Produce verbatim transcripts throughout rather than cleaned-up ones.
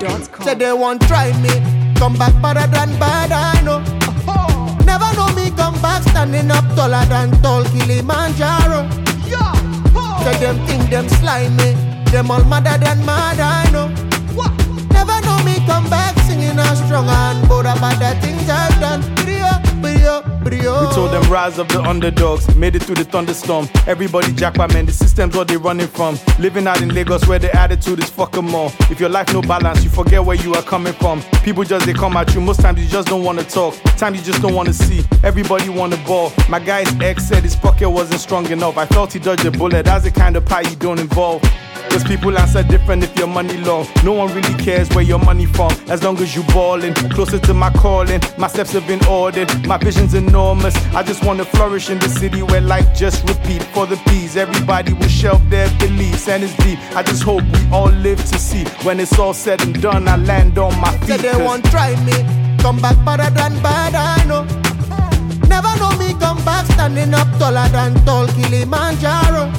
dot com. Say they won't try me. Come back better than bad, I know. Oh. Never know me come back standing up taller than tall Kilimanjaro. Yeah. Oh. Say them think them slimy. Them all madder than mad, I know. What? Never know me come back singing a strong and bold about the things I've done. Brio, brio, brio. We told them rise of the underdogs, made it through the thunderstorm. Everybody jackpot, man, the system's what they running from. Living out in Lagos where the attitude is fuck 'em all. If your life no balance, you forget where you are coming from. People just, they come at you, most times you just don't wanna talk. Times you just don't wanna see, everybody wanna ball. My guy's ex said his pocket wasn't strong enough. I felt he dodged a bullet, that's the kind of pie you don't involve. Cause people answer different if your money long. No one really cares where your money from, as long as you ballin'. Closer to my calling, my steps have been ordered. My vision's enormous, I just wanna flourish in the city where life just repeat. For the peas, everybody will shelf their beliefs, and it's deep. I just hope we all live to see. When it's all said and done, I land on my feet. Say they won't try me, come back better than bad, I know. Never know me come back standing up taller than tall Kilimanjaro.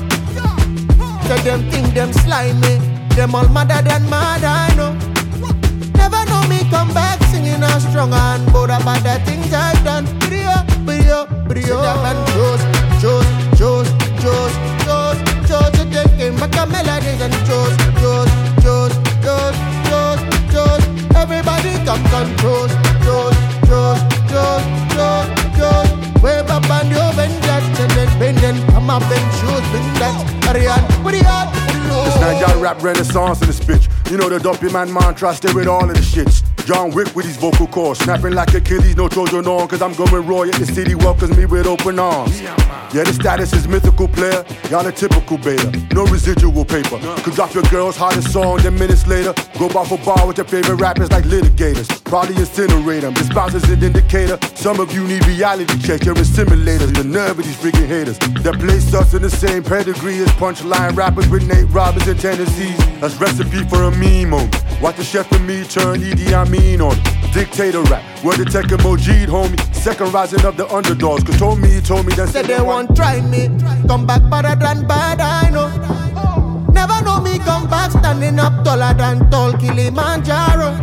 Say them think them slimy, them all madder than mad, I know. Never know me come back singing a strong and bold about the things I've done. Brio, brio, brio. Say them and Joes, Joes, Joes, Joes, Joes, Joes. So they came back a melodies and Joes, Joes, Joes, Joes, Joes, Joes. Everybody come control, Joes, Joes, Joes, Joes, Joes. Wave up and you bend that, and then bend then come up and shoes, bend that. Ariane, what do you have? This Niger rap renaissance in this bitch. You know the dumpy man mantra, stay with all of the shits. John Wick with his vocal cords, snapping like Achilles, no Trojan on. Cause I'm going raw, yet the city welcomes me with open arms. Yeah, the status is mythical player, y'all a typical beta. No residual paper, could drop your girl's hottest song, then minutes later go bar for bar with your favorite rappers like litigators. Probably incinerate them, this bounce is an indicator. Some of you need reality check, you're in simulators. The nerve of these freaking haters that place us in the same pedigree as punchline rappers with Nate Robbins and tendencies. That's recipe for a meme moment. Watch the chef and me turn E D Amin on it. Dictator rap, word to take a Mojid, homie. Second rising of the underdogs, cause told me, he told me that. Say they won't try me, come back better than bad, I know. Never know me come back standing up taller than tall Kilimanjaro.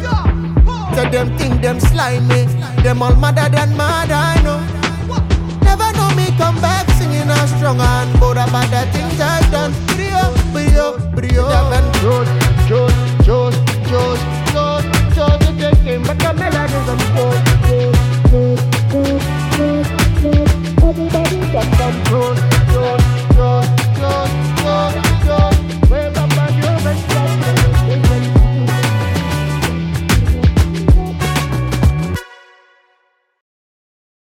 Say them think them slimy, them all madder than mad, I know. Never know me come back singing a strong and bold about the things I've done. Brio, brio, brio. Seven Joes, Joes, Joes, Joes, Joes, Joes. They came back a melodies and Joes, Joes, Joes, Joes, Joes, Joes. Everybody got some Joes, Joes, Joes, Joes.